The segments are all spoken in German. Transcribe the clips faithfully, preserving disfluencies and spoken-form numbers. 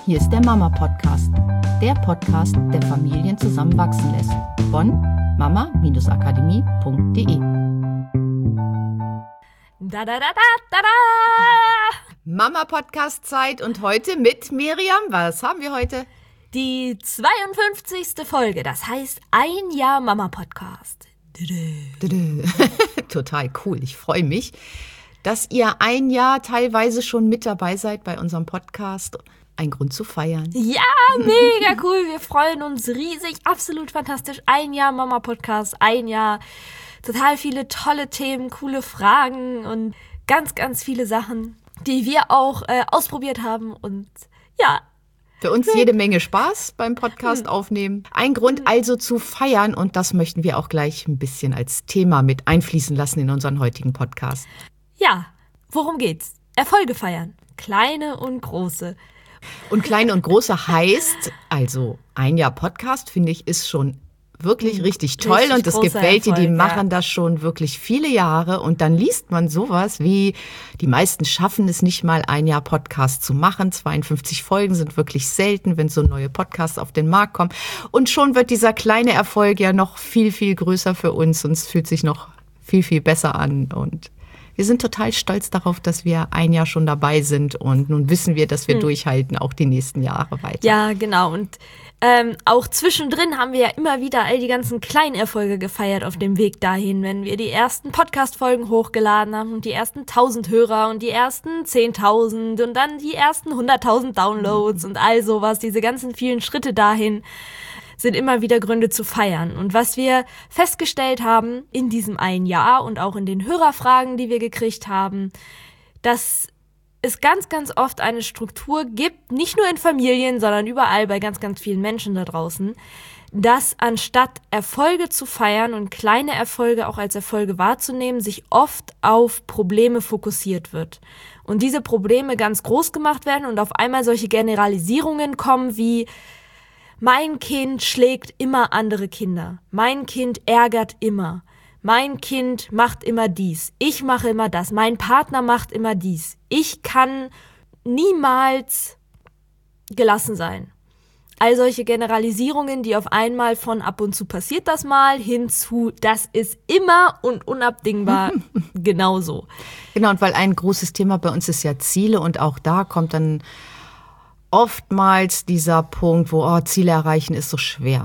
Hier ist der Mama-Podcast, der Podcast, der Familien zusammenwachsen lässt. Von mama akademie punkt de. Da, da, da, da, da, da. Mama-Podcast-Zeit und heute mit Miriam. Was haben wir heute? Die zweiundfünfzigste Folge, das heißt ein Jahr Mama-Podcast. Total cool, ich freue mich, dass ihr ein Jahr teilweise schon mit dabei seid bei unserem Podcast. Ein Grund zu feiern. Ja, mega cool, wir freuen uns riesig, absolut fantastisch. Ein Jahr Mama-Podcast, ein Jahr, total viele tolle Themen, coole Fragen und ganz, ganz viele Sachen, die wir auch äh, ausprobiert haben und ja. Für uns jede Menge Spaß beim Podcast aufnehmen. Ein Grund also zu feiern und das möchten wir auch gleich ein bisschen als Thema mit einfließen lassen in unseren heutigen Podcast. Ja, worum geht's? Erfolge feiern, kleine und große. Und kleine und große heißt, also ein Jahr Podcast, finde ich, ist schon wirklich richtig toll richtig und es gibt welche, die machen ja. das schon wirklich viele Jahre und dann liest man sowas wie, die meisten schaffen es nicht mal ein Jahr Podcast zu machen, zweiundfünfzig Folgen sind wirklich selten, wenn so neue Podcasts auf den Markt kommen und schon wird dieser kleine Erfolg ja noch viel, viel größer für uns und es fühlt sich noch viel, viel besser an und wir sind total stolz darauf, dass wir ein Jahr schon dabei sind und nun wissen wir, dass wir hm. durchhalten, auch die nächsten Jahre weiter. Ja, genau. Und ähm, auch zwischendrin haben wir ja immer wieder all die ganzen kleinen Erfolge gefeiert auf dem Weg dahin, wenn wir die ersten Podcast-Folgen hochgeladen haben und die ersten tausend Hörer und die ersten zehntausend und dann die ersten hunderttausend Downloads und all sowas, diese ganzen vielen Schritte dahin sind immer wieder Gründe zu feiern. Und was wir festgestellt haben in diesem einen Jahr und auch in den Hörerfragen, die wir gekriegt haben, dass es ganz, ganz oft eine Struktur gibt, nicht nur in Familien, sondern überall bei ganz, ganz vielen Menschen da draußen, dass anstatt Erfolge zu feiern und kleine Erfolge auch als Erfolge wahrzunehmen, sich oft auf Probleme fokussiert wird. Und diese Probleme ganz groß gemacht werden und auf einmal solche Generalisierungen kommen wie: Mein Kind schlägt immer andere Kinder. Mein Kind ärgert immer. Mein Kind macht immer dies. Ich mache immer das. Mein Partner macht immer dies. Ich kann niemals gelassen sein. All solche Generalisierungen, die auf einmal von ab und zu passiert das mal hin zu, das ist immer und unabdingbar genauso. Genau, und weil ein großes Thema bei uns ist ja Ziele und auch da kommt dann oftmals dieser Punkt, wo oh, Ziele erreichen ist so schwer.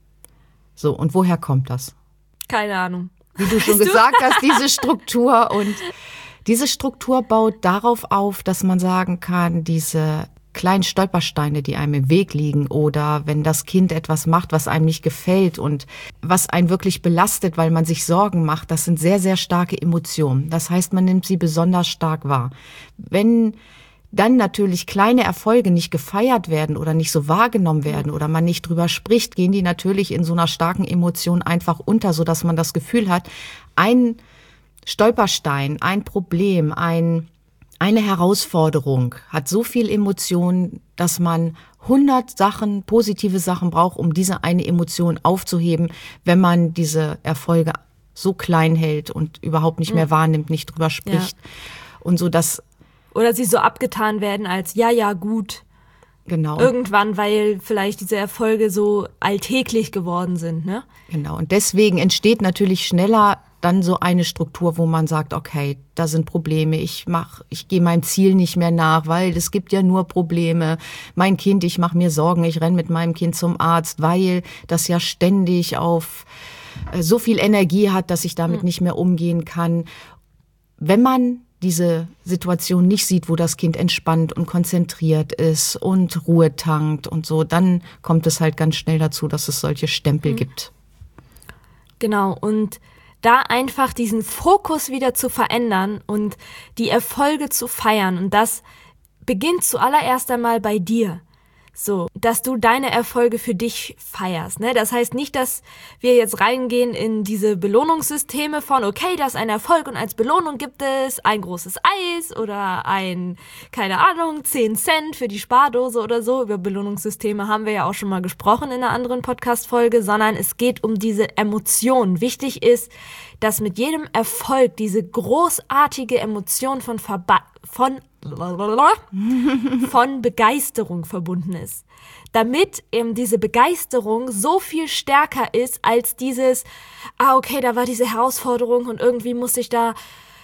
So, und woher kommt das? Keine Ahnung. Wie du schon gesagt hast, diese Struktur. Und diese Struktur baut darauf auf, dass man sagen kann, diese kleinen Stolpersteine, die einem im Weg liegen oder wenn das Kind etwas macht, was einem nicht gefällt und was einen wirklich belastet, weil man sich Sorgen macht, das sind sehr, sehr starke Emotionen. Das heißt, man nimmt sie besonders stark wahr. Wenn dann natürlich kleine Erfolge nicht gefeiert werden oder nicht so wahrgenommen werden oder man nicht drüber spricht, gehen die natürlich in so einer starken Emotion einfach unter, sodass man das Gefühl hat, ein Stolperstein, ein Problem, ein, eine Herausforderung hat so viel Emotion, dass man hundert Sachen, positive Sachen braucht, um diese eine Emotion aufzuheben, wenn man diese Erfolge so klein hält und überhaupt nicht mehr wahrnimmt, nicht drüber spricht. Ja. Und so, dass Oder sie so abgetan werden als, ja, ja, gut. Genau. Irgendwann, weil vielleicht diese Erfolge so alltäglich geworden sind, ne? Genau. Und deswegen entsteht natürlich schneller dann so eine Struktur, wo man sagt, okay, da sind Probleme, ich mach, ich gehe meinem Ziel nicht mehr nach, weil es gibt ja nur Probleme. Mein Kind, ich mache mir Sorgen, ich renne mit meinem Kind zum Arzt, weil das ja ständig auf äh, so viel Energie hat, dass ich damit hm. nicht mehr umgehen kann. Wenn man diese Situation nicht sieht, wo das Kind entspannt und konzentriert ist und Ruhe tankt und so, dann kommt es halt ganz schnell dazu, dass es solche Stempel mhm. gibt. Genau, und da einfach diesen Fokus wieder zu verändern und die Erfolge zu feiern und das beginnt zuallererst einmal bei dir. So, dass du deine Erfolge für dich feierst, ne? Das heißt nicht, dass wir jetzt reingehen in diese Belohnungssysteme von, okay, das ist ein Erfolg und als Belohnung gibt es ein großes Eis oder ein, keine Ahnung, zehn Cent für die Spardose oder so. Über Belohnungssysteme haben wir ja auch schon mal gesprochen in einer anderen Podcast-Folge, sondern es geht um diese Emotionen. Wichtig ist, dass mit jedem Erfolg diese großartige Emotion von, Verba- von von Begeisterung verbunden ist. Damit eben diese Begeisterung so viel stärker ist als dieses, ah okay, da war diese Herausforderung und irgendwie musste ich da,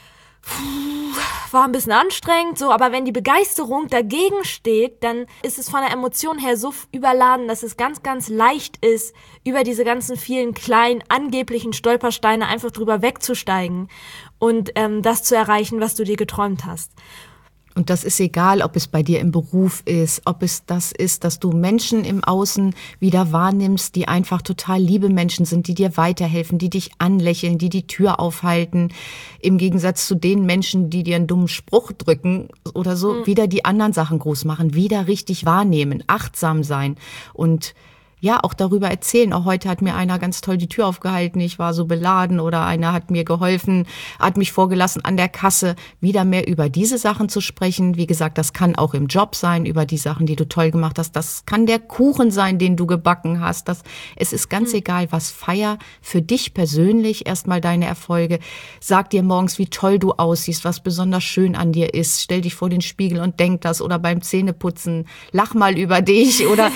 war ein bisschen anstrengend, so, aber wenn die Begeisterung dagegen steht, dann ist es von der Emotion her so überladen, dass es ganz, ganz leicht ist, über diese ganzen vielen kleinen, angeblichen Stolpersteine einfach drüber wegzusteigen und ähm, das zu erreichen, was du dir geträumt hast. Und das ist egal, ob es bei dir im Beruf ist, ob es das ist, dass du Menschen im Außen wieder wahrnimmst, die einfach total liebe Menschen sind, die dir weiterhelfen, die dich anlächeln, die die Tür aufhalten. Im Gegensatz zu den Menschen, die dir einen dummen Spruch drücken oder so, mhm. wieder die anderen Sachen groß machen, wieder richtig wahrnehmen, achtsam sein und ja, auch darüber erzählen. Auch heute hat mir einer ganz toll die Tür aufgehalten, ich war so beladen oder einer hat mir geholfen, hat mich vorgelassen an der Kasse. Wieder mehr über diese Sachen zu sprechen. Wie gesagt, das kann auch im Job sein, über die Sachen, die du toll gemacht hast. Das kann der Kuchen sein, den du gebacken hast. Das, es ist ganz mhm. egal, was. Feier für dich persönlich erstmal deine Erfolge. Sag dir morgens, wie toll du aussiehst, was besonders schön an dir ist. Stell dich vor den Spiegel und denk das. Oder beim Zähneputzen, lach mal über dich. Oder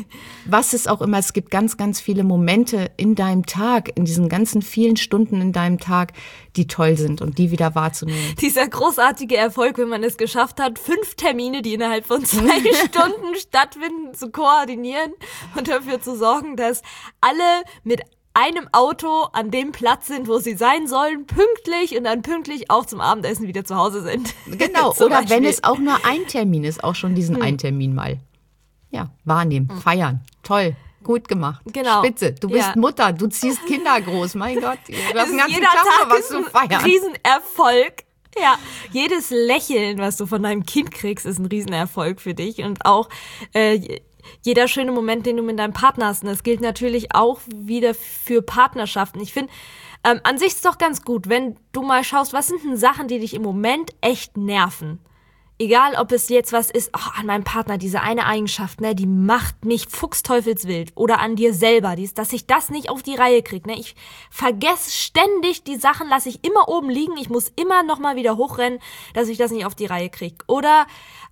was es auch immer, es gibt ganz, ganz viele Momente in deinem Tag, in diesen ganzen vielen Stunden in deinem Tag, die toll sind und die wieder wahrzunehmen. Dieser großartige Erfolg, wenn man es geschafft hat, fünf Termine, die innerhalb von zwei Stunden stattfinden, zu koordinieren und dafür zu sorgen, dass alle mit einem Auto an dem Platz sind, wo sie sein sollen, pünktlich und dann pünktlich auch zum Abendessen wieder zu Hause sind. Genau, oder Beispiel. Wenn es auch nur ein Termin ist, auch schon diesen hm. einen Termin mal. Ja, wahrnehmen, hm. feiern, toll. Gut gemacht. Genau. Spitze. Du bist ja. Mutter, du ziehst Kinder groß. Mein Gott, du hast einen ganzen jeder Tag, Tag was zu feiern. Ein Riesenerfolg. Ja, jedes Lächeln, was du von deinem Kind kriegst, ist ein Riesenerfolg für dich. Und auch äh, jeder schöne Moment, den du mit deinem Partner hast. Und das gilt natürlich auch wieder für Partnerschaften. Ich finde, ähm, an sich ist es doch ganz gut, wenn du mal schaust, was sind denn Sachen, die dich im Moment echt nerven? Egal, ob es jetzt was ist, oh, an meinem Partner, diese eine Eigenschaft, ne, die macht mich fuchsteufelswild. Oder an dir selber, dies, dass ich das nicht auf die Reihe kriege. Ne? Ich vergesse ständig die Sachen, lasse ich immer oben liegen. Ich muss immer nochmal wieder hochrennen, dass ich das nicht auf die Reihe kriege. Oder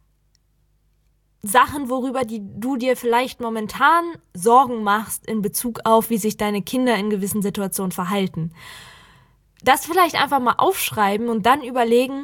Sachen, worüber die, du dir vielleicht momentan Sorgen machst in Bezug auf, wie sich deine Kinder in gewissen Situationen verhalten. Das vielleicht einfach mal aufschreiben und dann überlegen,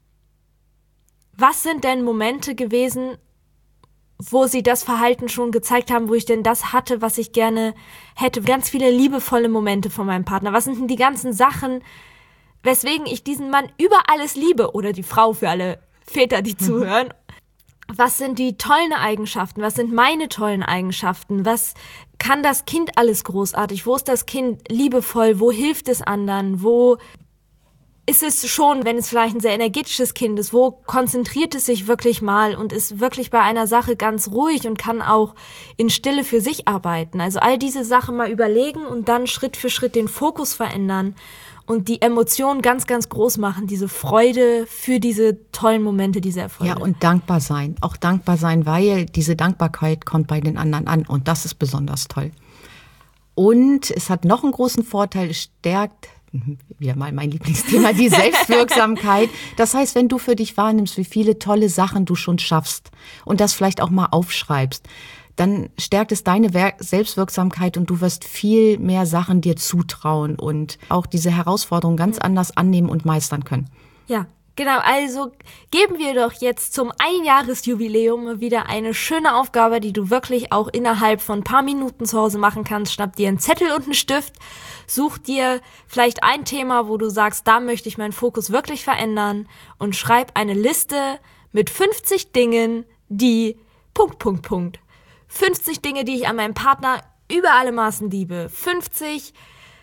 was sind denn Momente gewesen, wo sie das Verhalten schon gezeigt haben, wo ich denn das hatte, was ich gerne hätte? Ganz viele liebevolle Momente von meinem Partner. Was sind denn die ganzen Sachen, weswegen ich diesen Mann über alles liebe? Oder die Frau für alle Väter, die zuhören. Was sind die tollen Eigenschaften? Was sind meine tollen Eigenschaften? Was kann das Kind alles großartig? Wo ist das Kind liebevoll? Wo hilft es anderen? Wo ist es schon, wenn es vielleicht ein sehr energetisches Kind ist, wo konzentriert es sich wirklich mal und ist wirklich bei einer Sache ganz ruhig und kann auch in Stille für sich arbeiten. Also all diese Sachen mal überlegen und dann Schritt für Schritt den Fokus verändern und die Emotionen ganz, ganz groß machen, diese Freude für diese tollen Momente, diese Erfolge. Ja, und dankbar sein. Auch dankbar sein, weil diese Dankbarkeit kommt bei den anderen an und das ist besonders toll. Und es hat noch einen großen Vorteil, es stärkt wieder mal mein Lieblingsthema, die Selbstwirksamkeit. Das heißt, wenn du für dich wahrnimmst, wie viele tolle Sachen du schon schaffst und das vielleicht auch mal aufschreibst, dann stärkt es deine Selbstwirksamkeit und du wirst viel mehr Sachen dir zutrauen und auch diese Herausforderungen ganz anders annehmen und meistern können. Ja, genau. Also geben wir doch jetzt zum Einjahresjubiläum wieder eine schöne Aufgabe, die du wirklich auch innerhalb von ein paar Minuten zu Hause machen kannst. Schnapp dir einen Zettel und einen Stift, such dir vielleicht ein Thema, wo du sagst, da möchte ich meinen Fokus wirklich verändern und schreib eine Liste mit fünfzig Dingen, die Punkt, Punkt, Punkt. fünfzig Dinge, die ich an meinem Partner über alle Maßen liebe. fünfzig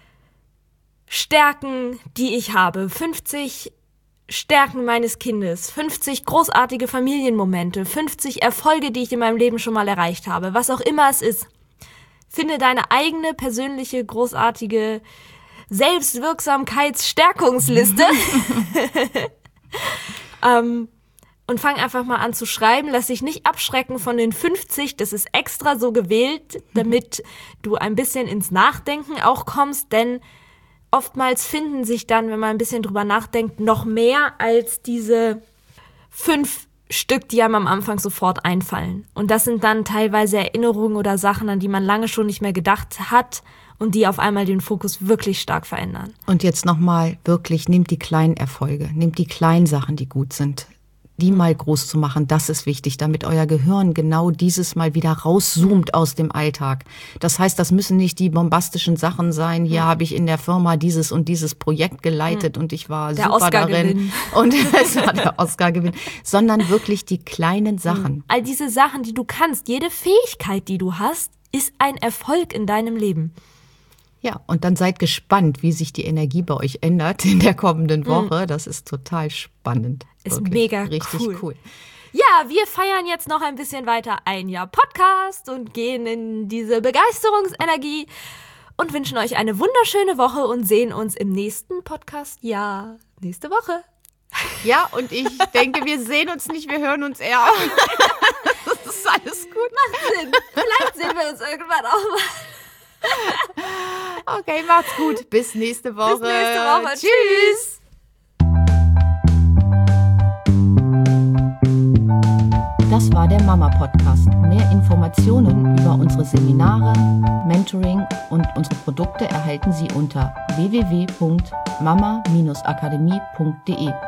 Stärken, die ich habe. fünfzig Stärken meines Kindes. fünfzig großartige Familienmomente. fünfzig Erfolge, die ich in meinem Leben schon mal erreicht habe. Was auch immer es ist. Finde deine eigene persönliche, großartige Selbstwirksamkeitsstärkungsliste. ähm, und fang einfach mal an zu schreiben. Lass dich nicht abschrecken von den fünfzig. Das ist extra so gewählt, damit du ein bisschen ins Nachdenken auch kommst. Denn oftmals finden sich dann, wenn man ein bisschen drüber nachdenkt, noch mehr als diese fünf Stück, die einem am Anfang sofort einfallen. Und das sind dann teilweise Erinnerungen oder Sachen, an die man lange schon nicht mehr gedacht hat und die auf einmal den Fokus wirklich stark verändern. Und jetzt nochmal wirklich, nehmt die kleinen Erfolge, nehmt die kleinen Sachen, die gut sind. Die mal groß zu machen, das ist wichtig, damit euer Gehirn genau dieses Mal wieder rauszoomt aus dem Alltag. Das heißt, das müssen nicht die bombastischen Sachen sein. Hier habe ich in der Firma dieses und dieses Projekt geleitet und ich war Der super darin. Und es war der Oscar-Gewinn. Sondern wirklich die kleinen Sachen. All diese Sachen, die du kannst, jede Fähigkeit, die du hast, ist ein Erfolg in deinem Leben. Ja, und dann seid gespannt, wie sich die Energie bei euch ändert in der kommenden Woche. Das ist total spannend. Ist Wirklich mega richtig cool. cool. Ja, wir feiern jetzt noch ein bisschen weiter ein Jahr Podcast und gehen in diese Begeisterungsenergie und wünschen euch eine wunderschöne Woche und sehen uns im nächsten Podcast. Ja, nächste Woche. Ja, und ich denke, wir sehen uns nicht, wir hören uns eher. Das ist alles gut. Macht Sinn. Vielleicht sehen wir uns irgendwann auch mal. Okay, macht's gut. Bis nächste Woche. Bis nächste Woche. Tschüss. Das war der Mama-Podcast. Mehr Informationen über unsere Seminare, Mentoring und unsere Produkte erhalten Sie unter w w w punkt mama Bindestrich akademie punkt de.